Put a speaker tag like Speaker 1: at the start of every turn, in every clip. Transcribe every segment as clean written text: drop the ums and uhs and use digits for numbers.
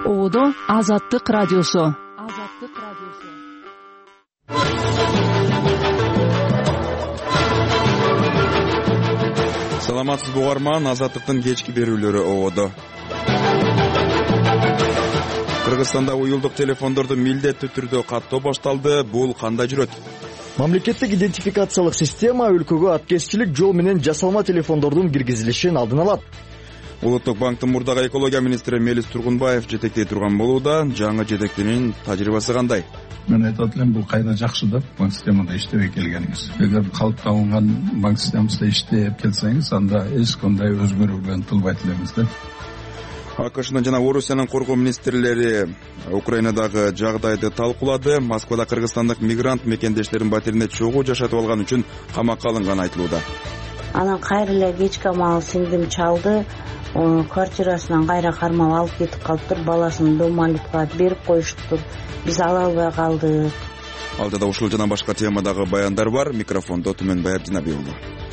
Speaker 1: Оодо Азаттык радиосу.
Speaker 2: Саламатсызбы угарман, Азаттыктын кечки берүүлөрү оодо. Кыргызстанда уюлдук телефондорду милдеттүү түрдө каттоо башталды. Бул кандай жүрөт?
Speaker 3: Мамлекеттик идентификациялык система өлкөгө аткезчилик жол менен жасалма телефондордун киргизилишин алдын алат.
Speaker 2: Улуттук банктын мурдагы экология министри Мелис Тургунбаев жетектей турган болууда. Жаңы жетектинин тажрыйбасы кандай?
Speaker 4: Мен айтып элем, бул кайда жакшы деп банк системада иштебей келгениңиз. Эгер калыптанган банк системасында иштеп келсеңиз, анда эч кандай өзгөрүүгө ынтылбайт элемиз да.
Speaker 2: АКШнын жана Орусиянын коргоо министрлери Украинадагы жагдайды талкуулады. Москвада кыргызстандык мигрант мекендештерин батирине чогуу жашатып алган үчүн камакка алынганы айтылууда.
Speaker 5: Анан кайра эле кечки маал сиңдим чалды, квартирасынан кайра кармап алып кетип калыптыр, баласын дом алипка берип коюштур. Биз ала албай калдык.
Speaker 2: Алдыда ушул жана башка темадагы баяндар бар. Микрофондо Түмөн Баярдинабек уулу.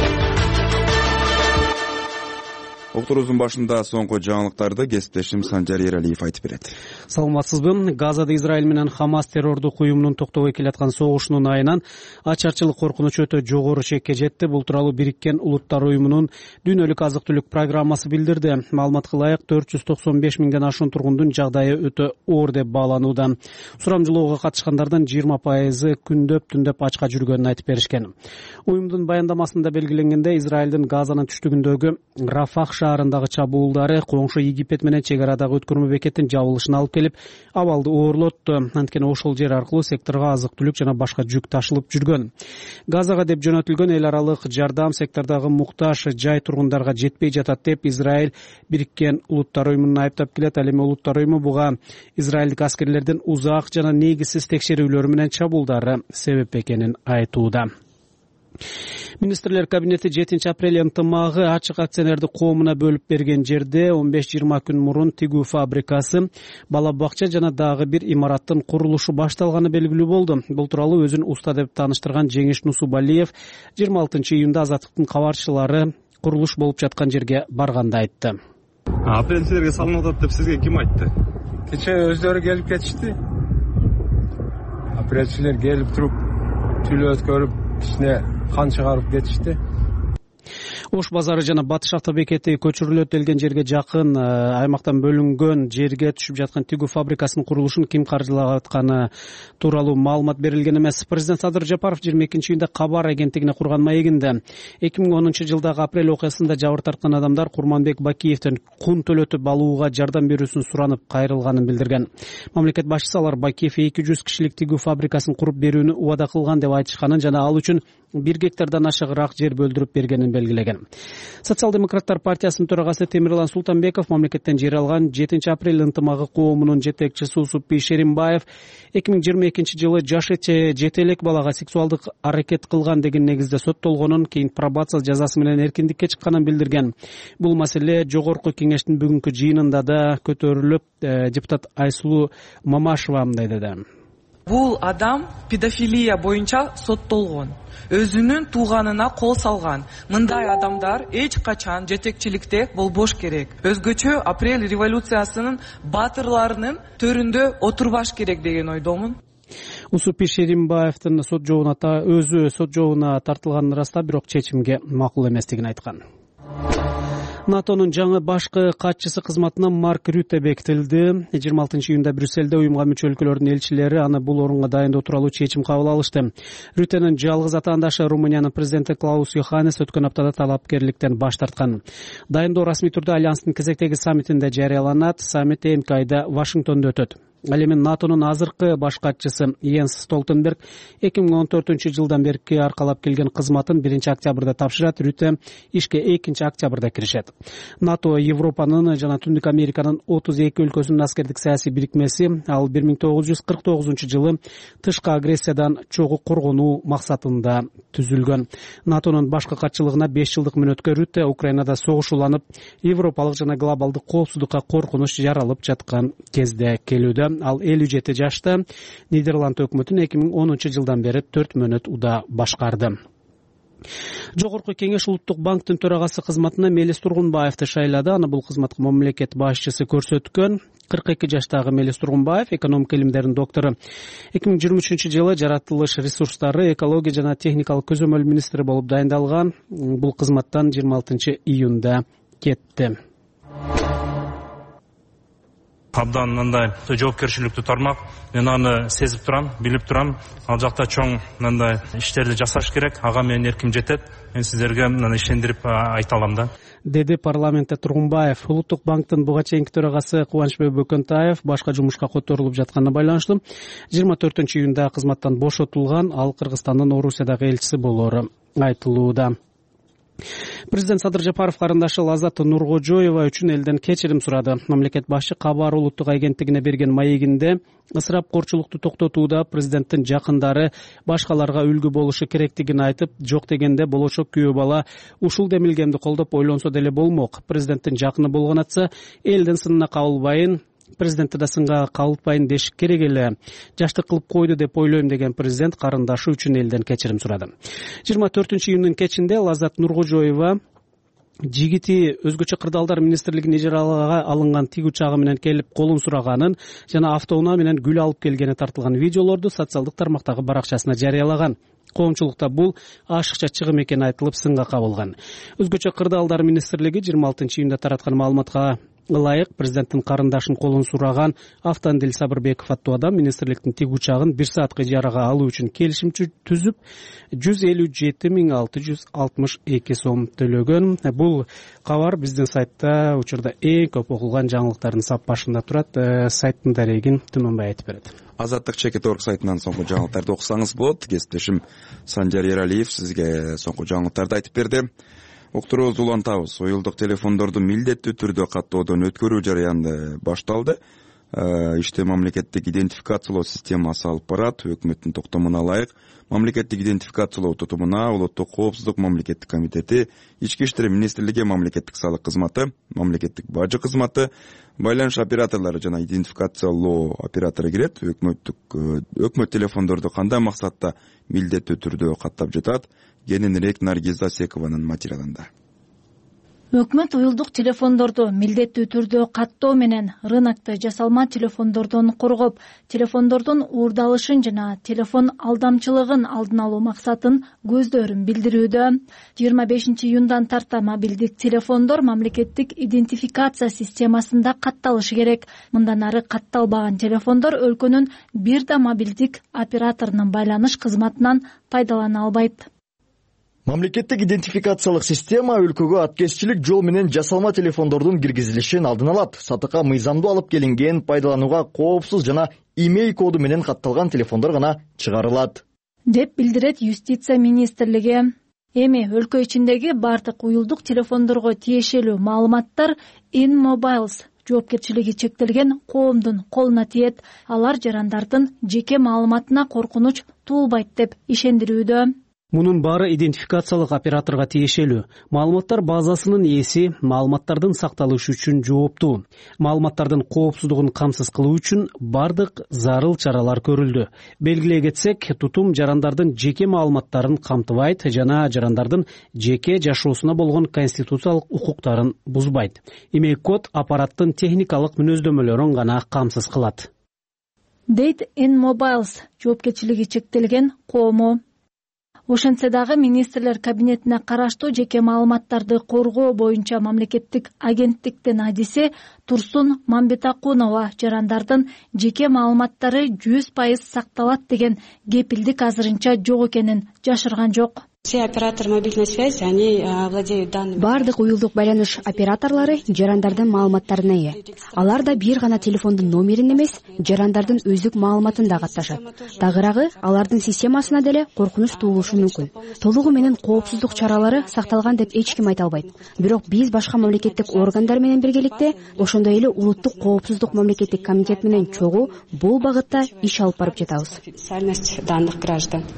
Speaker 2: Окторубуздун башында соңку жаңылыктарды кесиптешим Санжар Эралиев айтып берет.
Speaker 6: Саламатсызбы. Газада Израиль менен Хамас террордук уюмунун токтобой келаткан согушунун айынан ачарчылык коркунуч өтө жогору чекке жетти. Бул тууралуу Бириккен Улуттар уюмунун дүйнөлүк азык-түлүк программасы билдирди. Маалыматка ылайык 495 миңден ашуун тургундун жагдайы өтө оор деп бааланууда. Сурамжылоого катышкандардын 20% күндөп түндөп ачка жүргөнүн айтып беришкен. Уюмдун баяндамасында белгиленгендей, Израилдин Газанын түштүгүндөгү Рафах шаарындагы чабуулдары коңшу Египет менен чек арадагы өткөрмө бекеттин жабылышына алып келип, абалды оорлотту. Анткени ошол жер аркылуу секторго азык-түлүк жана башка жүк ташылып жүргөн. Газага деп жөнөтүлгөн эл аралык жардам сектордогу муктаж жай тургундарга жетпей жатат деп Израиль Бириккен Улуттар уюмун айыптап келет. Ал эми Улуттар уюму буга израилдик аскерлердин узак жана негизсиз текшерүүлөрү менен чабуулдары себеп экенин айтууда. Министрлер кабинети 7 апрель ынтымагы ачык акционердик коомуна бөлүп берген жерде 15-20 күн мурун тигүү фабрикасы, бала бакча жана дагы бир имараттын курулушу башталганы белгилүү болду. Бул тууралуу өзүн уста деп тааныштырган Жеңиш Нусубалиев 26 июнда Азаттыктын кабарчылары курулуш болуп жаткан жерге барганда айтты.
Speaker 7: Апрель силерге салынып атат деп сизге ким айтты?
Speaker 8: Кече өздөрү келип кетишти. Апрельчилер келип туруп түлөө өткөрүп, ичине кан чыгарып кетишти.
Speaker 6: Ош базары жана Батыш автобекети көчүрүлөт делген жерге жакын аймактан бөлүнгөн жерге түшүп жаткан тигүү фабрикасынын курулушун ким каржылап атканы тууралуу маалымат берилген эмес. Президент Садыр Жапаров 22 июнда Кабар агенттигине курган маегинде 2010 жылдагы апрель окуясында жабыр тарткан адамдар Курманбек Бакиевден кун төлөтүп алууга жардам берүүсүн суранып кайрылганын билдирген. Мамлекет башчысы алар Бакиев 200 кишилик тигүү фабрикасын куруп берүүнү убада кылган деп айтышканын жана ал үчүн 1 гектардан ашыгыраак жер бөлдүрүп бергенин белгилеген. Социал-демократтар партиясынын төрагасы Темирлан Султанбеков мамлекеттен жер алган 7 апрель ынтымагы коомунун жетекчиси Усупи Шеримбаев 2022 жылы жашы жете элек балага сексуалдык аракет кылган деген негизде соттолгонун, кийин пробация жазасы менен эркиндикке чыкканын билдирген. Бул маселе жогорку кеңештин бүгүнкү жыйынында да көтөрүлүп, депутат Айсулуу Мамашева мындай деди.
Speaker 9: Бул адам педофилия боюнча соттолгон, өзүнүн тууганына кол салган. Мындай адамдар эч качан жетекчиликте болбош керек. Өзгөчө апрель революциясынын баатырларынын төрүндө отурбаш керек деген ойдомун.
Speaker 6: Усупи Шеримбаевдин өзү сот жообуна тартылганын ырастап, бирок чечимге макул эместигин айткан. НАТОнун жаңы башкы катчысы кызматына Марк Рюте бекитилди. 26 июнда Брюссельде уюмга мүчө өлкөлөрдүн элчилери аны бул орунга дайындоо тууралуу чечим кабыл алышты. Рютенин жалгыз атаандашы Румыниянын президенти Клаус Йоханнес өткөн аптада талапкерликтен баш тарткан. Дайындоо расмий түрдө альянстын кезектеги саммитинде жарыяланат. Саммит энки айда Вашингтондо өтөт. Ал эми НАТОнун азыркы баш катчысы Йенс Столтенберг 2014 жылдан бери аркалап келген кызматын 1 октябрда тапшырат. Рюте ишке 2 октябрда киришет. НАТО Европанын жана Түндүк Американын 32 өлкөсүнүн аскердик саясий бирикмеси. Ал 1949 жылы тышкы агрессиядан чогуу коргонуу максатында түзүлгөн. НАТОнун башкы катчылыгына 5 жылдык мөөнөткө Рюте Украинада согуш уланып, европалык жана глобалдык коопсуздукка коркунуч жаралып жаткан кезде келүүдө. Ал 57 жашта. Нидерланд өкмөтүн 2010 жылдан бери 4 мөөнөт уда башкарды. Жогорку Кеңеш Улуттук банктын төрагасы кызматына Мелис Тургунбаевди шайлады. Аны бул кызматка мамлекет башчысы көрсөткөн. 42 жаштагы Мелис Тургунбаев, экономика илимдеринин доктору. 2023-жылы жаратылыш ресурстары, экология жана техникалык көзөмөл министри болуп дайындалган. Бул кызматтан 26-июнда кетти.
Speaker 10: Абдан мындай жоопкерчиликтүү тармак. Мен аны сезип турам, билип турам. Ал жакта чоң мындай иштерди жасаш керек. Ага менин эрким жетет. Мен сиздерге мына ишендирип айта алам да.
Speaker 6: Деди парламентте Тургунбаев. Улуттук банктын буга чейинки төрагасы Кубанычбек Бөкөнтаев башка жумушка которулуп жатканына байланыштуу 24-июнда кызматтан бошотулган. Ал Кыргызстандын Орусиядагы элчиси болору айтылууда. Президент Садыр Жапаров карындашы Лазат Нуркожоева үчүн элден кечирим сурады. Мамлекет башчы Кабар улуттук агенттигине берген маегинде ысырапкорчулукту токтотууда президенттин жакындары башкаларга үлгү болушу керектигин айтып, жок дегенде болочок күйөө бала ушул демилгемди колдоп ойлонсо деле болмок. Президенттин жакыны болгон атса, элдин сынына кабылбайын, президентти да сынга кабылтпайын дешик керек эле. Жаштык кылып койду деп ойлойм деген президент карындашы үчүн элден кечирим сурады. 24-июндун кечинде Лазат Нуркожоева жигити өзгөчө кырдаалдар министрлигинин ижарага алынган тиг учагы менен келип колун сураганын жана автоунаа менен гүл алып келгени тартылган видеолорду социалдык тармактагы баракчасына жарыялаган. Коомчулукта бул ашыкча чыгым экени айтылып сынга кабылган. Өзгөчө кырдаалдар министрлиги 26-июнда тараткан маалыматка ылайык президенттин карындашын колун сураган Автандил Сабырбеков аттуу адам министрликтин тиг учагын 1 саатка ижарага алуу үчүн келишим түзүп 157.662 сом төлөгөн. Бул кабар биздин сайтта учурда эң көп окулган жаңылыктардын сап башында турат. Сайттын дарегин Түмөнбай айтып берет.
Speaker 2: Азаттык Чекит.org сайтынан соңку жаңылыктарды окусаңыз болот. Кесиптешим Санжар Эралиев сизге соңку жаңылыктарды айтып берди. Уктуруубузду улантабыз. Союлдук телефондорду милдеттүү түрдө каттоодон өткөрүү жарыянды башталды. Иште мамлекеттик идентификациялоо системасы алып барат. Өкмөттүн токтомуна ылайык мамлекеттик идентификациялоо тутумуна Улуттук коопсуздук мамлекеттик комитети, Ички иштер министрлиги, мамлекеттик салык кызматы, мамлекеттик бажы кызматы, байланыш операторлору жана идентификациялоо оператору кирет. Өкмөт телефондорду кандай максатта милдеттүү түрдө каттап жатат? Кененирээк Наргиз Асекованын материалында.
Speaker 11: Өкмөт уюлдук телефондорду милдеттүү түрдө каттоо менен рынокто жасалма телефондордон коргоп, телефондордун уурдалышын жана телефон алдамчылыгын алдын алуу максатын көздөрүн билдирүүдө. 25-июндан тарта мобилдик телефондор мамлекеттик идентификация системасында катталышы керек. Мындан ары катталбаган телефондор өлкөнүн бир да мобилдик операторунун байланыш кызматынан пайдалана албайт.
Speaker 3: Мамлекеттик идентификациялык система өлкөгө аткезчилик жол менен жасалма телефондордун киргизилишин алдын алат. Сатыкка мыйзамдуу алып келинген, пайдаланууга коопсуз жана имей коду менен катталган телефондор гана чыгарылат,
Speaker 11: деп билдирет Юстиция министрлиги. Эми өлкө ичиндеги бардык уюлдук телефондорго тиешелүү маалыматтар InMobiles жоопкерчилиги чектелген коомдун колуна тиет. Алар жарандардын жеке маалыматына коркунуч туулбайт деп ишендирүүдө.
Speaker 6: Мунун баары идентификациялык операторго тиешелүү. Маалыматтар базасынын ээси маалыматтардын сакталышы үчүн жооптуу. Маалыматтардын коопсуздугун камсыз кылуу үчүн бардык зарыл чаралар көрүлдү. Белгилей кетсек, тутум жарандардын жеке маалыматтарын камтыбайт жана жарандардын жеке жашоосуна болгон конституциялык укуктарын бузбайт. Имей код аппараттын техникалык мүнөздөмөлөрүн гана камсыз кылат,
Speaker 11: дейт InMobiles жоопкерчилиги чектелген коому. Ошентсе дагы министрлер кабинетине караштуу жеке маалыматтарды коргоо боюнча мамлекеттик агенттиктин адиси Турсун Мамбетакунова жарандардын жеке маалыматтары 100% сакталат деген кепилдик азырынча жок экенин жашырган жок.
Speaker 12: Все операторы мобильной связи, они владеют данными.
Speaker 13: Бардык уюлдук байланыш операторлору жарандардын маалыматтарына ээ. Алар да бир гана телефондун номерин эмес, жарандардын өздүк маалыматын да катташат. Тагыраагы алардын системасына деле коркунуч туулушу мүмкүн. Толугу менен коопсуздук чаралары сакталган деп эч ким айта албайт. Бирок биз башка мамлекеттик органдар менен биргеликте, ошондой эле Улуттук коопсуздук мамлекеттик комитет менен чогуу бул багытта иш алып барып жатабыз.
Speaker 12: Официальность данных граждан.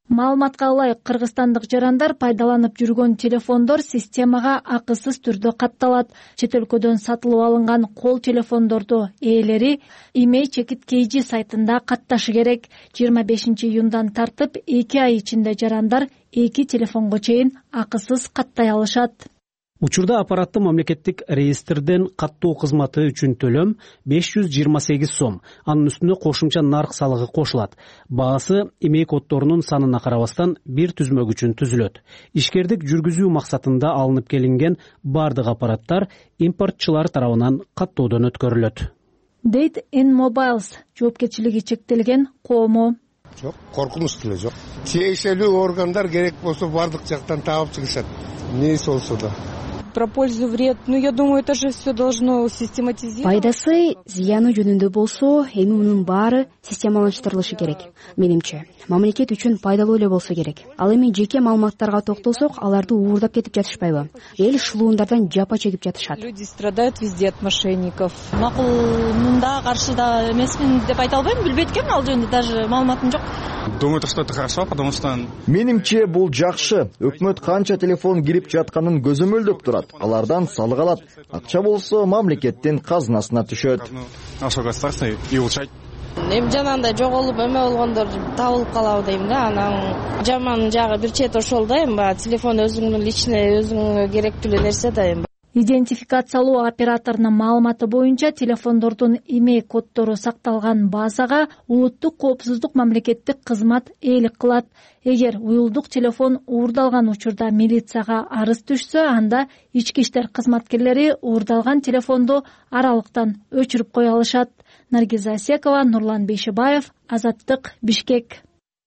Speaker 11: Маалыматка ылайык кыргызстандык жарандар пайдаланып жүргөн телефондор системага акысыз түрдө катталат. Чет өлкөдөн сатылып алынган кол телефондорду ээлери Имей Чекит KG сайтында катташы керек. 25 июндан тартып 2 ай ичинде жарандар 2 телефонго чейин акысыз каттай алышат.
Speaker 6: Учурда аппараттуу мамлекеттик реестрден каттоо кызматы үчүн төлөм 528 сом. Анын үстүнө кошумча нарк салыгы кошулат. Баасы имей коддорунун санына карабастан бир түзмөк үчүн түзүлөт. Ишкердик жүргүзүү максатында алынып келинген бардык аппараттар импортчулар тарабынан каттоодон өткөрүлөт.
Speaker 11: Дейт Mobiles жоопкерчилиги чектелген кому.
Speaker 14: Жок, коркунуч деле жок. Тиешелүү органдар керек болсо бардык жактан таап чыгышат. Эмнеси болсо да.
Speaker 15: Про пользу, вред, я думаю, это же все должно систематизироваться.
Speaker 13: Пайдасы, зыяны жөнүндө болсо, эми мунун баары системалаштырылышы керек. Менимче, мамлекет үчүн пайдалуу эле болсо керек. Ал эми жеке маалыматтарга токтолсок, аларды уурдап кетип жатышпайбы? Эл шылуундардан жапа чегип жатышат.
Speaker 15: Люди страдают везде от мошенников.
Speaker 16: Макулунда каршы да эмесмин деп айта албайм, билбейт экенмин, ал жөнүндө даже маалыматым жок.
Speaker 7: Думаю, что это хорошо, потому что...
Speaker 3: Менимче бул жакшы. Өкмөт канча телефон кирип жатканын көзөмөлдөп турат. Алардан салык алат. Акча болсо мамлекеттин казынасына түшөт.
Speaker 7: Наше государство и улучшать.
Speaker 16: Эми жанагындай жоголуп эме болгондор табылып калабы дейм да. Анан жаман жагы бир чет ошол да, эми телефон өзүңдүн личный, өзүңө керектүү нерсе да эми.
Speaker 11: Идентификациялоо операторунун маалыматы боюнча телефондордун имей коддору сакталган базага улуттук коопсуздук мамлекеттик кызмат ээлик кылат. Эгер уюлдук телефон уурдалган учурда милицияга арыз түшсө, анда ички иштер кызматкерлери уурдалган телефонду аралыктан өчүрүп кое алышат. Наргиза Асекова, Нурлан Бейшибаев, Азаттык, Бишкек.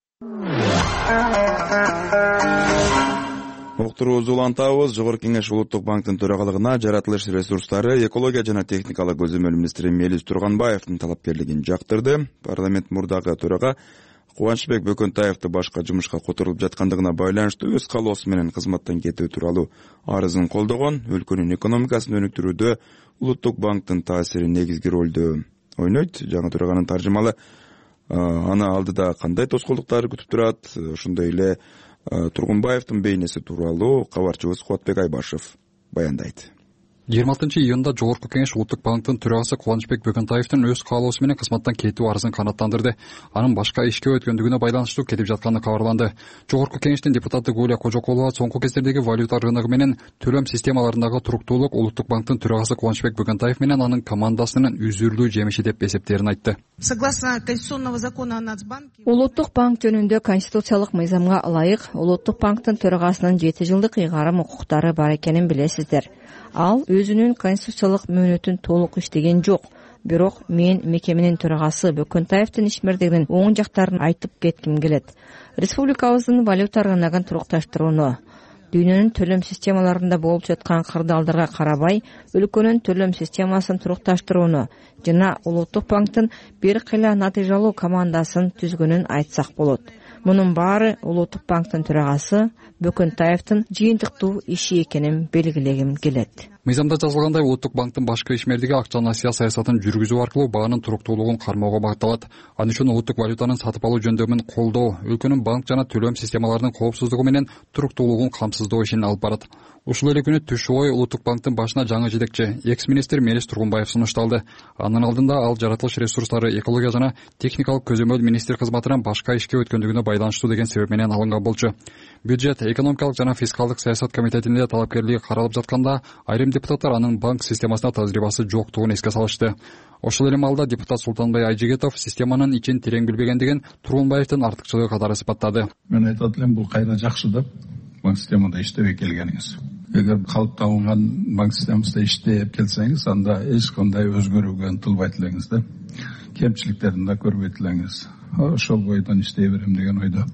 Speaker 2: Уктуруубузду улантабыз. Жогорку Кеңеш Улуттук банктын төрагалыгына жаратылыш ресурстары, экология жана техникалык көзөмөл министри Мелис Турганбаевдин талапкерлигин жактырды. Парламент мурдагы төрага Кубанычбек Бөкөнтаевди башка жумушка которулуп жаткандыгына байланыштуу өз калоосу менен кызматтан кетүү тууралуу арызын колдогон. Өлкөнүн экономикасын өнүктүрүүдө Улуттук банктын таасири негизги ролду ойнойт. Жаңы төраганын таржымалы аны алдыда кандай тоскоолдуктар күтүп турат, ошондой эле Тургунбаевдин бейнеси тууралуу кабарчыбыз Кубатбек Айбашев баяндайт.
Speaker 17: 26 июнда Жогорку Кеңеш Улуттук банктын төрагасы Кубанычбек Бөкөнтаевдин өз каалоосу менен кызматтан кетүү арызын канааттандырды. Анын башка ишке өткөндүгүнө байланыштуу кетип жатканы кабарланды. Жогорку Кеңештин депутаты Гуля Кожокулова соңку кездердеги валюта рыногу менен төлөм системаларындагы туруктуулук Улуттук банктын төрагасы Кубанычбек Бөкөнтаев менен анын командасынын үзүрлүү жемиши деп эсептерин айтты.
Speaker 18: Согласно конституционного закона о Нацбанке,
Speaker 19: Улуттук банк жөнүндө конституциялык мыйзамга ылайык Улуттук банктын төрагасынын 7 жылдык ыйгарым укуктары бар экенин билесиздер. Ал өзүнүн конституциялык мөөнөтүн толук иштеген жок. Бирок мен мекеменин төрагасы Бөкөнтаевдин ишмердигинин оң жактарын айтып кетким келет. Республикабыздын валюта рыногун турукташтырууну, дүйнөнүн төлөм системаларында болуп жаткан кырдаалдарга карабай, өлкөнүн төлөм системасын турукташтырууну жана Улуттук банктын бир кыйла натыйжалуу командасын түзгөнүн айтсак болот. Мунун баары Улуттук банктын төрагасы Бөкөнтаевдин жыйынтыктуу иши экенин белгилегим келет.
Speaker 17: Мыйзамда жазылгандай Улуттук банктын башкы ишмердиги акча насыя саясатын жүргүзүү аркылуу баанын туруктуулугун кармоого багытталат. Ал үчүн улуттук валютанын сатып алуу жөндөмүн колдоо, өлкөнүн банк жана төлөм системаларынын коопсуздугу менен туруктуулугун камсыздоо ишин алып барат. Ушул эле күнү түш ой Улуттук банктын башына жаңы жетекчи, экс-министр Мелис Тургунбаев сунушталды. Анын алдында ал жаратылыш ресурстары, экология жана техникалык көзөмөл министр кызматынан башка ишке өткөндүгүнө байланыштуу деген себеп менен алынган болчу. Бюджет, экономикалык жана фискалдык саясат комитетинде талапкерлиги каралып жатканда, айрым депутаттар анын банк системасына тажрыйбасы жоктугун эске салышты. Ошол эле маалда депутат Султанбай Айжигетов системанын ичин терең билбегендигин Тургунбаевдин артыкчылыгы катары сыпаттады.
Speaker 4: Мен айтат элем, бул кайра жакшы деп банк системада иштебей келгениңиз. Эгер калыптанган банк системасында иштеп келсеңиз, анда эч кандай өзгөрүүгө ынтылбайт элеңиз да. Кемчиликтерин да көрбөйт элеңиз. Ошол бойдон иштей берем деген ойдо.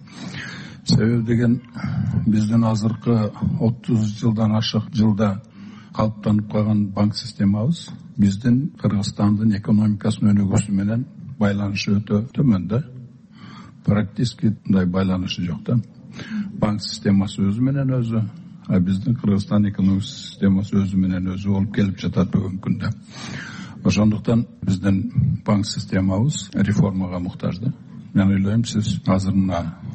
Speaker 4: Себеби деген биздин азыркы 30 жылдан ашык жылда калыптанып калган банк системабыз биздин Кыргызстандын экономикасынын өнүгүүсү менен байланышы өтө төмөн да. Практически мындай байланышы жок да. Банк системасы өзү менен өзү, а биздин Кыргызстан экономик системасы өзү менен өзү болуп келип жатат бүгүнкү күндө. Ошондуктан биздин банк системабыз реформага муктаж да. Мен ойлойм, сиз азыр мына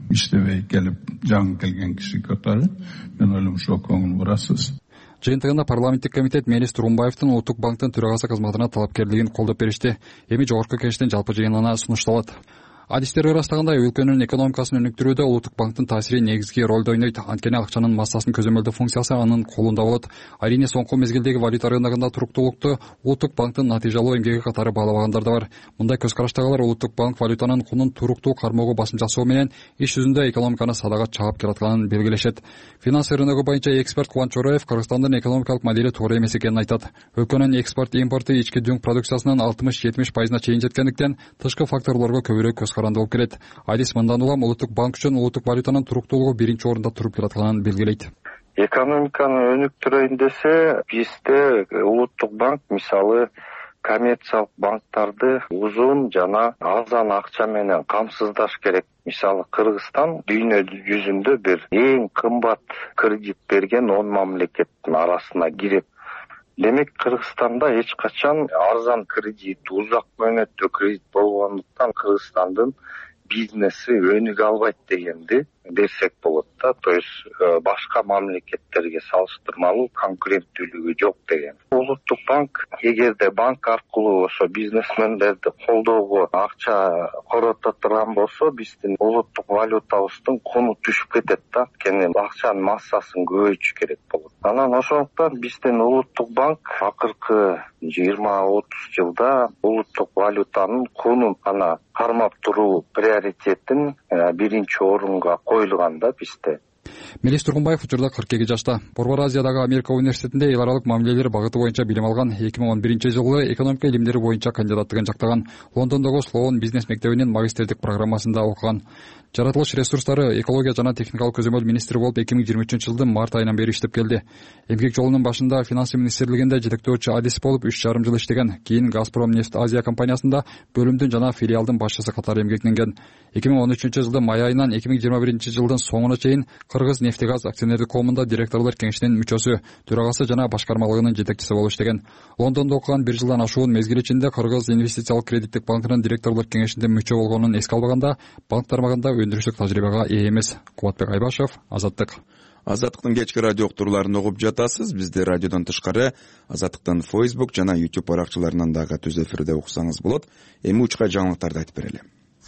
Speaker 4: иштебей келип жаңы келген киши катары мен ойлойм ошого көңүл бурасыз.
Speaker 17: Жыйынтыгында парламенттик комитет Мелис Тургунбаевдин Улуттук банктын төрагасы кызматына талапкерлигин колдоп беришти. Эми жогорку кеңештин жалпы жыйынына сунушталат. Адистер ырастагандай өлкөнүн экономикасын өнүктүрүүдө Улуттук банктын таасири негизги ролду ойнойт. Анткени акчанын массасын көзөмөлдөө функциясы анын колунда болот. Арийне соңку мезгилдеги валюта рыногунда туруктуулукту Улуттук банктын натыйжалуу эмгеги катары баалагандар да бар. Мындай көз караштагылар Улуттук банк валютанын кунун туруктуу кармоого басым жасоо менен иш жүзүндө экономиканы садага чаап келатканын белгилешет. Финанс рыногу боюнча эксперт Кубанч Чороев Кыргызстандын экономикалык модели туура эмес экенин айтат. Өлкөнүн экспорт импорту ички дүң продукциясынын 60-70% чейин жеткендиктен тышкы факторлорго көбүрөөк көз каранды болуп келет. Адис мындан улам Улуттук банк үчүн улуттук валютанын туруктуулугу биринчи орунда туруп келатканын белгилейт.
Speaker 20: Экономиканы өнүктүрөйүн десе, бизде Улуттук банк мисалы коммерциялык банктарды узун жана арзан акча менен камсыздаш керек. Мисалы Кыргызстан дүйнө жүзүндө бир эң кымбат кредит берген 10 мамлекеттин арасына кирип. Демек Кыргызстанда эч качан арзан кредит, узак мөөнөттүү кредит болгондуктан Кыргызстандын бизнеси өнүгө албайт дегенди десек болот да. То есть башка мамлекеттерге салыштырмалуу конкуренттүүлүгү жок деген. Улуттук банк эгерде банк аркылуу ошо бизнесмендерди колдоого акча корото турган болсо, биздин улуттук валютабыздын куну түшүп кетет да. Анткени акчанын массасын көбөйтүш керек болот. Анан ошондуктан биздин улуттук банк акыркы 20-30 жылда улуттук валютанын кунун ана кармап туруу приоритетин биринчи орунга коюлган да бизде.
Speaker 17: Мелис Тургунбаев учурда 42 жашта. Борбор Азиядагы Америка университетинде эл аралык мамилелер багыты боюнча билим алган. 2011-жылы экономика илимдери боюнча кандидаттыгын жактаган. Лондондогу Слоун бизнес мектебинин магистердик программасында окуган. Жаратылыш ресурстары, экология жана техникалык көзөмөл министри болуп 2023-жылдын март айынан бери иштеп келди. Эмгек жолунун башында финанс министрлигинде жетектөөчү адис болуп 3,5 жыл иштеген. Кийин Газпром нефть Азия компаниясында бөлүмдүн жана филиалдын башчысы катары эмгектенген. 2013-жылдын май айынан 2021-жылдын соңуна чейин Кыргыз нефтегаз акционердик коомунда директорлор кеңешинин мүчөсү, төрагасы жана башкармалыгынын жетекчиси болуп иштеген. Лондондо окуган 1 жылдан ашуун мезгил ичинде Кыргыз инвестициялык кредиттик банкынын директорлор кеңешинде мүчө болгонун эске албаганда, банк тармагында өндүрүштүк тажрыйбага ээ эмес. Кубатбек Айбашев, Азаттык.
Speaker 2: Азаттыктын кечки радио уктурууларын угуп жатасыз. Бизди радиодон тышкары Азаттыктын Facebook жана YouTube баракчаларынан дагы түз эфирде уксаңыз болот. Эми учка жаңылыктарды айтып берели.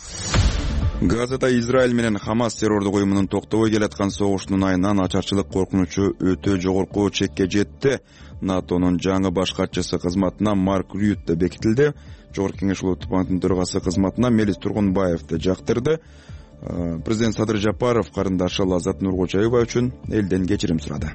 Speaker 2: Газада Израиль менен Хамас террордук уюмунун токтобой келаткан согушунун айынан ачарчылык коркунучу өтө жогорку чекке жетти. НАТОнун жаңы баш катчысы кызматына Марк Рютте бекитилди. Жогорку кеңеш Улуттук банктын төрагасы кызматына Мелис Тургунбаевди жактырды. Президент Садыр Жапаров карындашы Лазат Нургочаева үчүн элден кечирим сурады.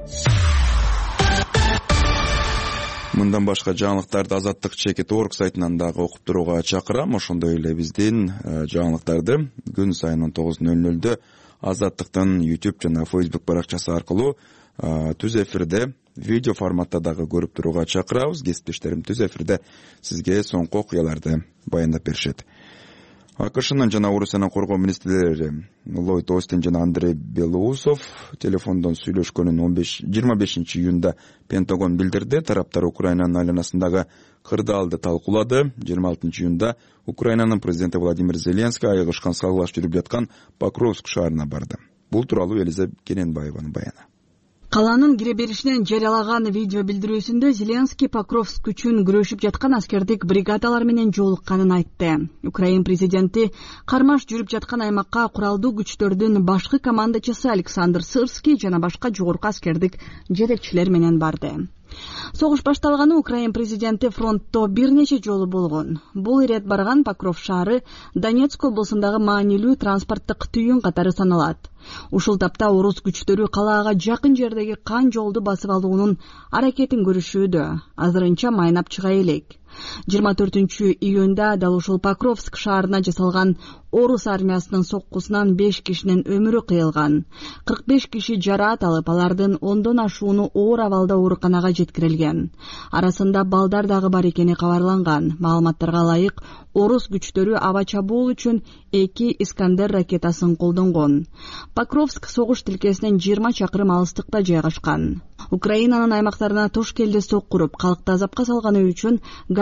Speaker 2: Мындан башка жаңылыктарды Азаттык чекит.org сайтынан дагы окуп турууга чакырам. Ошондой эле биздин жаңылыктарды күн сайын 19:00 Азаттыктын YouTube жана Facebook баракчасы аркылуу түз эфирде видео форматта дагы көрүп турууга чакырабыз. Кесиптештерим түз эфирде сизге соңку окуяларды баяндап беришет. АКШнын жана Орусиянын коргоо министрлери Ллойд Остин жана Андрей Белоусов телефондон сүйлөшкөнүн 25-июнда Пентагон билдирди. Тараптар Украинанын айланасындагы кырдаалды талкуулады. 26-июнда Украинанын президенти Владимир Зеленский айыгышкан салгылаш жүрүп жаткан Покровск шаарына барды. Бул тууралуу Элиза Кененбаеванын баяны.
Speaker 21: Каланын кире беришинен жарыялаган видео билдирүүсүндө Зеленский Покровск үчүн күрөшүп жаткан аскердик бригадалар менен жолукканын айтты. Украин президенти кармаш жүрүп жаткан аймакка куралдуу күчтөрдүн башкы командачысы Александр Сырский жана башка жогорку аскердик жетекчилер менен барды. Согуш башталганы Украин президенти фронтто бир нече жолу болгон. Бул ирет барган Покров шаары Донецк облусундагы маанилүү транспорттук түйүн катары саналат. Ушул тапта орус күчтөрү калаага жакын жердеги кан жолду басып алуунун аракетин көрүшүүдө. Азырынча майнап чыга элек. 24-июнда дал ушул Покровск шаарына жасалган орус армиясынын соккусунан 5 кишинин өмүрү кыйылган. 45 киши жараат алып, алардын 10дон ашууну оор абалда ооруканага жеткирилген. Арасында балдар дагы бар экени кабарланган. Маалыматтарга ылайык, орус күчтөрү аба чабуул үчүн 2 Искандер ракетасын колдонгон. Покровск согуш тилкесинен 20 чакырым алыстыкта жайгашкан. Украинанын аймактарына тош келде соккуруп, калкты азапка салганы үчүн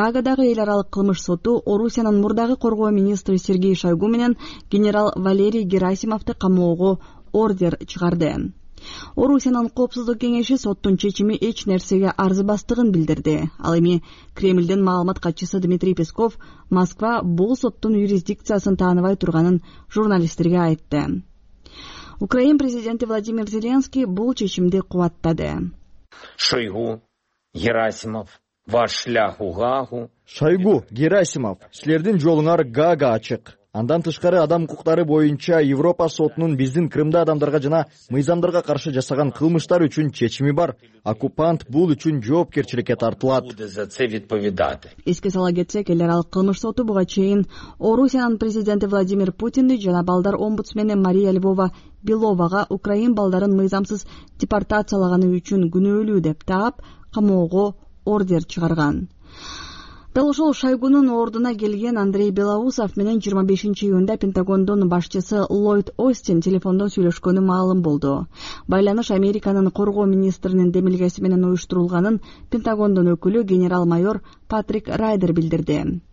Speaker 21: Гаагадагы эл аралык кылмыш соту Орусиянын мурдагы коргоо министри Сергей Шойгу менен генерал Валерий Герасимовду камоого ордер чыгарды. Орусиянын коопсуздук кеңеши соттун чечими эч нерсеге арзыбастыгын билдирди. Ал эми Кремлдин маалымат катчысы Дмитрий Песков Москва бул соттун юрисдикциясын тааныбай турганын журналисттерге айтты. Украин президенти Владимир Зеленский бул чечимди кубаттады.
Speaker 1: Шойгу, Герасимов, ваш шлях у Гаагу.
Speaker 3: Шойгу, Герасимов, силердин жолуңар Гаага ачык. Андан тышкары адам укуктары боюнча Европа сотунун биздин Крымда адамдарга жана мыйзамдарга каршы жасаган кылмыштар үчүн чечими бар. Оккупант бул үчүн жоопкерчиликке тартылат.
Speaker 21: Эске сала кетсек, эл аралык кылмыш соту буга чейин Орусиянын президенти Владимир Путинди жана балдар омбудсмени Мария Львова Беловага Украин балдарын мыйзамсыз депортациялаганы үчүн күнөөлүү деп таап, камоого ордер чыгарган. Дал ошол Шойгунун ордуна келген Андрей Белоусов менен 25-июнда Пентагондун башчысы Ллойд Остин телефондон сүйлөшкөнү маалым болду. Байланыш Американын коргоо министринин демилгеси менен уюштурулганын Пентагондун өкүлү генерал-майор Патрик Райдер билдирди.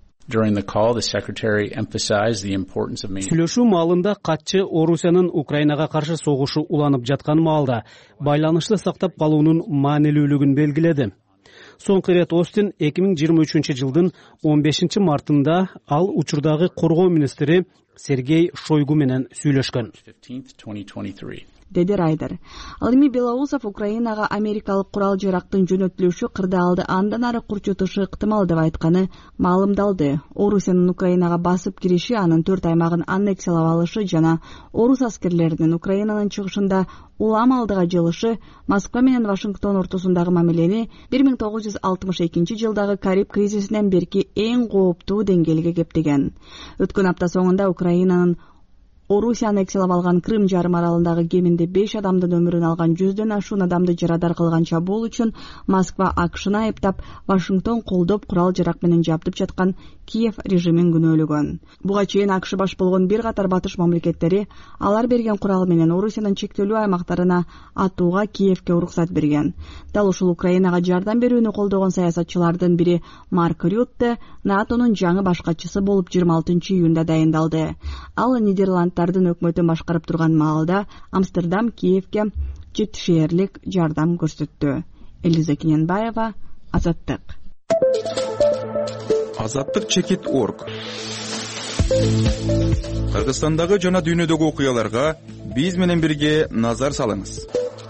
Speaker 6: Сүйлөшүү маалында катчы Орусиянын Украинага каршы согушу уланып жаткан маалда байланышты сактап калуунун маанилүүлүгүн белгиледи. Соңку ирет Остин 2023 жылдын 15 мартында ал учурдагы коргоо министри Сергей Шойгу менен сүйлөшкөн.
Speaker 21: Деди Райдер. Ал эми Белоусов Украинага америкалык курал жарактын жөнөтүлүшү кырдаалды андан ары курчутушу ыктымал деп айтканы маалымдалды. Орусиянын Украинага басып кириши, анын 4 аймагын аннексиялап алышы жана орус аскерлеринин Украинанын чыгышында улам алдыга жылышы Москва менен Вашингтон ортосундагы мамилени 1962 жылдагы Кариб кризисинен берки эң кооптуу деңгээлге кептеген. Өткөн апта соңунда Украинанын Орусия аннексиялап алган Крым жарым аралындагы кеминде 5 адамдын өмүрүн алган 100дөн ашуун адамды жарадар кылган чабуул үчүн Москва АКШны айыптап, Вашингтон колдоп курал жарак менен жабдып жаткан Киев режимин күнөөлөгөн. Буга чейин АКШ баш болгон бир катар батыш мамлекеттери алар берген курал менен Орусиянын чектелүү аймактарына атууга Киевке уруксат берген. Дал ушул Украинага жардам берүүнү колдогон саясатчылардын бири Марк Рютте НАТОнун жаңы баш катчысы болуп 26-июнда дайындалды. Ал Нидерланддардын өкмөтүн башкарып турган маалда Амстердам Киевке 7 шээрлик жардам көрсөттү. Элиза Кененбаева, Азаттык.
Speaker 2: Азаттык.org. Кыргызстандагы жана дүйнөдөгү окуяларга биз менен бирге назар салыңыз.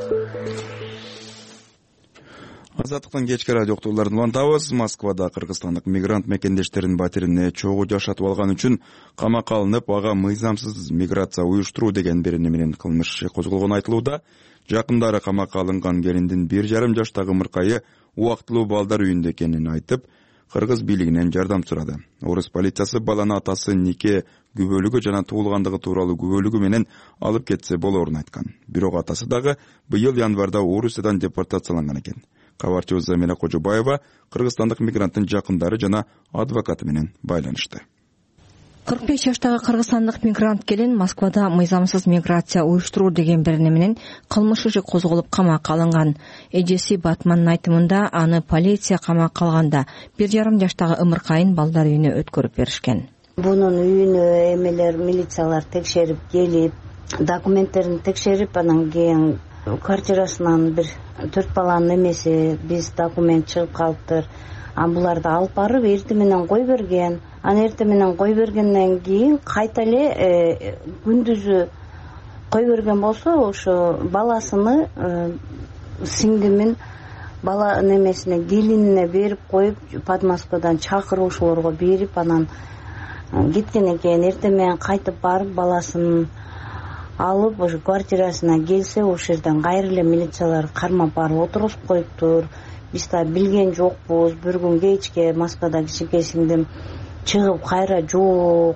Speaker 2: Азаттыктын кечки радио уктууларын улантабыз. Москвада кыргызстандык мигрант мекендештеринин батирине чогуу жашатып алган үчүн камакка алынып, ага мыйзамсыз миграция уюштуруу деген берени менен кылмыш иши козголгону айтылууда. Жакындары камакка алынган келиндин 1,5 жаштагы ымыркайы убактылуу балдар үйүндө экенин айтып, кыргыз бийлигинен жардам сурады. Орус полициясы баланы атасы нике күбөлүгү жана туулгандыгы тууралуу күбөлүгү менен алып кетсе болоорун айткан. Бирок атасы дагы быйыл январда Орусиядан депортацияланган экен. Кабарчыбыз Замира Кожобаева кыргызстандык мигранттын жакындары жана адвокаты менен байланышты.
Speaker 19: 45 жаштагы кыргызстандык мигрант келин Москвада мыйзамсыз миграция уюштуруу деген берени менен кылмыш иши козголуп камакка алынган. Эжеси Батмандын айтымында аны полиция камакка алганда 1,5 жаштагы ымыркайын балдар үйүнө өткөрүп беришкен.
Speaker 5: Бунун үйүнө эмелер милициялар текшерип келип, документтерин текшерип, анан кийин квартирасынан бир 4 баланын эмеси биз документ чыгып калыптыр. Буларды алып барып эртең менен кой берген. Аны эртең менен кой бергенден кийин кайта эле күндүзү кой берген болсо, ошо баласыны сиңдимин бала немесине келинине берип коюп, Подмосквадан чакырып ошолорго берип, анан кеткен экен. Эртең менен кайтып барып баласын алып ошо квартирасына келсе, ошол жерден кайра эле милициялар кармап барып отургузуп коюптур. Биз да билген жокпуз. Бир күн кечке Москвада кичинекей сиңдим чыгып кайра жок,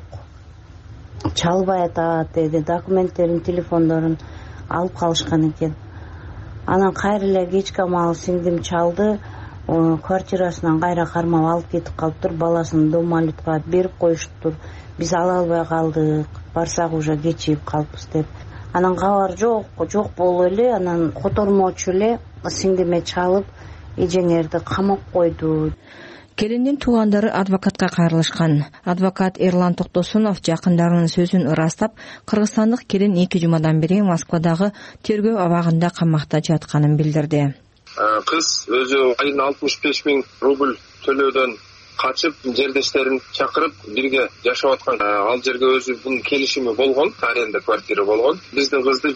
Speaker 5: чалбай атат деди. Документтерин, телефондорун алып калышкан экен. Анан кайра эле кечки амал сиңдим чалды, квартирасынан кайра кармап алып кетип калыптыр. Баласын домалютка берип коюшуптур. Биз ала албай калдык. Барсак уже кечип калыппыз деп. Анан кабар жок болуп эле, анан котормочу эле сиңдиме чалып, эжеңерди камап койду.
Speaker 19: Келиндин туугандары адвокатка кайрылышкан. Адвокат Эрлан Токтосунов жакындарынын сөзүн ырастап, кыргызстандык келин 2 жумадан бери Москвадагы тергөө абагында камакта жатканын билдирди.
Speaker 8: Кыз өзү айына 65 000 рубль төлөөдөн качып, жердештерин чакырып бирге жашап аткан. Ал жерге өзү бунун келишими болгон, аренда квартира болгон. Биздин кызды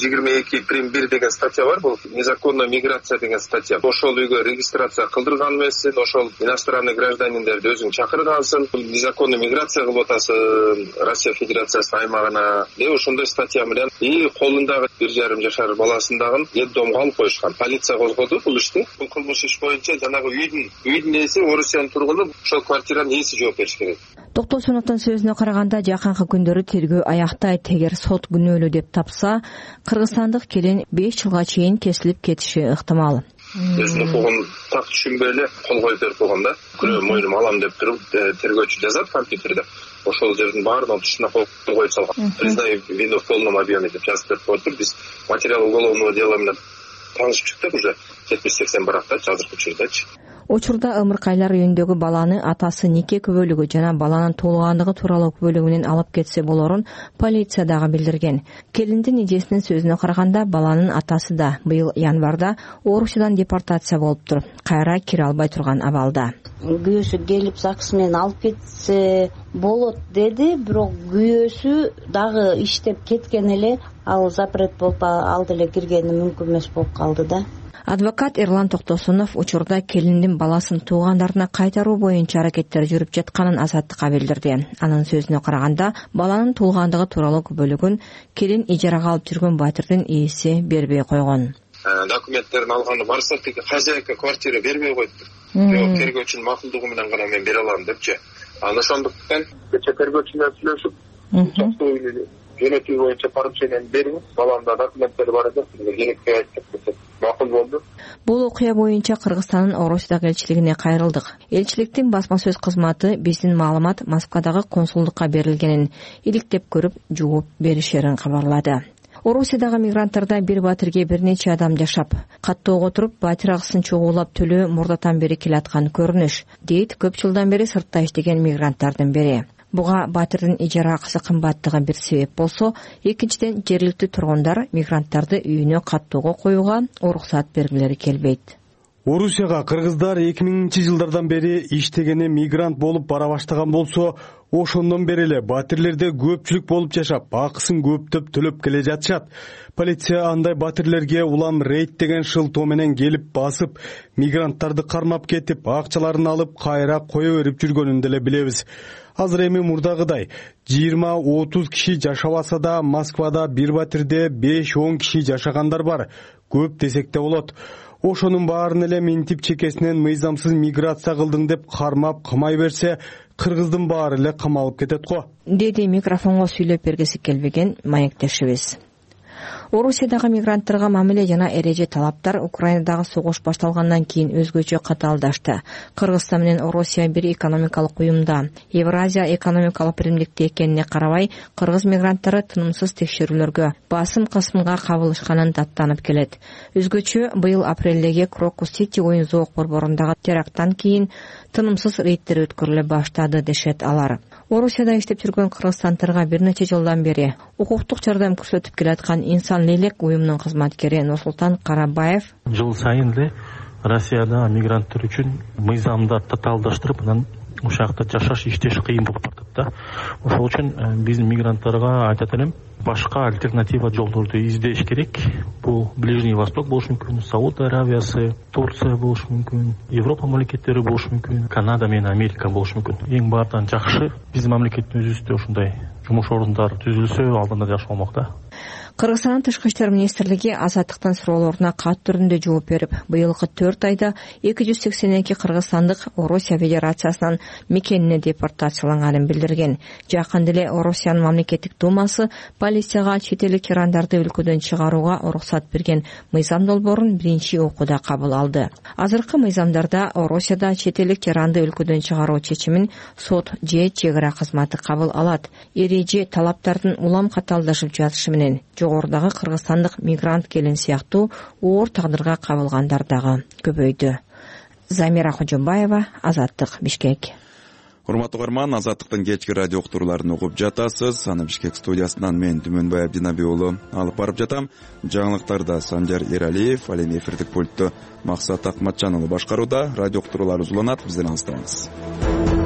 Speaker 8: 322/1 деген статья бар, бул незаконная миграция деген статья. Ошол үйгө регистрация кылдырган эмессиң, ошол иностранный гражданиндерди өзүң чакыргансың, незаконная миграция кылып атасың Россия Федерациясынын аймагына. Ошондой статья менен колундагы 1,5 жашар баласын дагы детдомго алып коюшкан. Полиция козгоду бул ишти. Бул кылмыш иш боюнча жанагы үйдүн ээси, Орусиянын тургуну, ошол квартиранын ээси жооп бериш керек.
Speaker 19: Токтосуновдун сөзүнө караганда, жакынкы күндөрү тергөө аяктайт. Эгер сот күнөөлүү деп тапса, кыргызстандык келин 5 жылга чейин кесилип кетиши ыктымал.
Speaker 8: Өзүнүн укугун так түшүнбөй эле кол коюп берип койгон күнөө мойнума алам деп туруп тергөөчү жазат компьютерде. Ошол жердин баарына тушуна кол коюп салган. Признаю вину в полном объеме деп жазып берип коюптур. Биз материал уголовного дела менен таанышып чыктык уже 70-80 баракта азыркы учурдачы.
Speaker 19: Учурда Ымыркай районундагы баланы атасы нике күбөлүгү жана баланын туулгандыгы тууралуу күбөлүгүнөн алып кетсе болорун полиция дагы билдирген. Келиндин эжесинин сөзүнө караганда, баланын атасы да быйыл январда Орусиядан депортация болуптур. Кайра кире албай турган абалда.
Speaker 5: Күйөөсү келип ЗАГС менен алып кетсе болот деди, бирок күйөөсү дагы иштеп кеткен эле, ал запрет болуп алды эле, киргени мүмкүн эмес болуп калды да.
Speaker 19: Адвокат Эрлан Токтосунов учурда келиндин баласын туугандарына кайтаруу боюнча аракеттер жүрүп жатканын Азаттыкка билдирди. Анын сөзүнө караганда, баланын туулгандыгы тууралуу күбөлүгүн келин ижарага алып жүргөн батирдин ээси бербей койгон.
Speaker 8: Документтерин алганы барса, хозяйка квартира бербей коюптур. Жок, тергөөчүнүн макулдугу менен гана мен бере алам депчи. Ошондуктан кече тергөөчү менен сүйлөшүп, жөнөтүү боюнча поручениени бериңиз, баламда документтери бар экен, сизге керекти айтып кетсек макул болду.
Speaker 19: Бул окуя боюнча Кыргызстандын Орусиядагы элчилигине кайрылдык. Элчиликтин басма сөз кызматы биздин маалымат Москвадагы консулдукка берилгенин иликтеп көрүп жооп беришерин кабарлады. Орусиядагы мигранттарда бир батирге бир нече адам жашап, каттоого туруп батир акысын чогуулап төлөө мурдатан бери келаткан көрүнүш, дейт көп жылдан бери сыртта иштеген мигранттардын бири. Буга батирдин ижара акысы кымбаттыгы бир себеп болсо, экинчиден жергиликтүү тургундар мигранттарды үйүнө каттоого коюуга уруксат бергилери келбейт.
Speaker 22: Орусияга кыргыздар 2000-жылдардан бери иштегени мигрант болуп бара баштаган болсо, ошондон бери эле батирлерде көпчүлүк болуп жашап, акысын көптөп төлөп келе жатышат. Полиция андай батирлерге улам рейд деген шылтоо менен келип басып, мигранттарды кармап кетип, акчаларын алып кайра кое берип жүргөнүн деле билебиз. Азыр эми мурдагыдай 20-30 киши жашабаса да, Москвада бир батирде 5-10 киши жашагандар бар. Көп десек те болот. Ошонун баарын эле минтип чекесинен мыйзамсыз миграция кылдың деп кармап кымай берсе, кыргыздын баары эле камалып кетет го,
Speaker 19: деди микрофонго сүйлөп бергиси келбеген маектешибиз. Орусиядагы мигранттарга мамиле жана эреже талаптар Украинадагы согуш башталгандан кийин өзгөчө катаалдашты. Кыргызстан менен Орусия бир экономикалык уюмда. Евразия экономикалык биримдикте экенине карабай, кыргыз мигранттары тынымсыз текшерүүлөргө, басым-кысымга кабылышканын даттанып келет. Өзгөчө быйыл апрелдеги Крокус Сити оюн зоок борборундагы теракттан кийин тынымсыз рейдтер өткөрүлө баштады дешет алар. Орусияда иштеп жүргөн кыргызстандтарга бир нече жылдан бери укуктук жардам көрсөтүп келаткан Инсан Лелек уюмунун кызматкери Нурсултан Карабаев
Speaker 23: жыл сайын эле Россияда мигранттар үчүн мыйзамды татаалдаштырып, анан ушакта жашаш, иштеш кыйын болуп атат да. Ошол үчүн биздин мигранттарга айтат элем, башка альтернатива жолдорду издеш керек. Бул Ближний Восток болушу мүмкүн, Сауд Аравиясы, Турция болушу мүмкүн, Европа мамлекеттери болушу мүмкүн, Канада менен Америка болушу мүмкүн. Эң баардан жакшы биздин мамлекеттин өзүбүздө ушундай жумуш орундар түзүлсө алдында жакшы болмок да.
Speaker 19: Кыргызстандын Тышкы иштер министрлиги Азаттыктын суроолоруна кат түрүндө жооп берип, быйылкы 4 айда 282 кыргызстандык Орусия Федерациясынан мекенине депортацияланганын билдирген. Жакында эле Орусиянын мамлекеттик думасы полицияга чет элдик тирандарды өлкөдөн чыгарууга уруксат берген мыйзам долбоорун биринчи окууда кабыл алды. Азыркы мыйзамдарда Орусияда чет элдик тиранды өлкөдөн чыгаруу чечимин сот же чек ара кызматы кабыл алат. Эреже талаптардын улам катаалдашып жатышы менен жогорудагы кыргызстандык мигрант келин сыяктуу оор тагдырга кабылгандар дагы көбөйдү. Замира Кожомбаева, Азаттык, Бишкек.
Speaker 2: Урматтуу угарман, Азаттыктын кечки радио уктурууларын угуп жатасыз. Аны Бишкек студиясынан мен Түмөнбай Абдинаби уулу алып барып жатам. Жаңылыктарда Санжар Эралиев, ал эми эфирдик пультту Максат Акматжан уулу башкарууда. Радио уктуруулары уланат, бизден алыстабаңыз.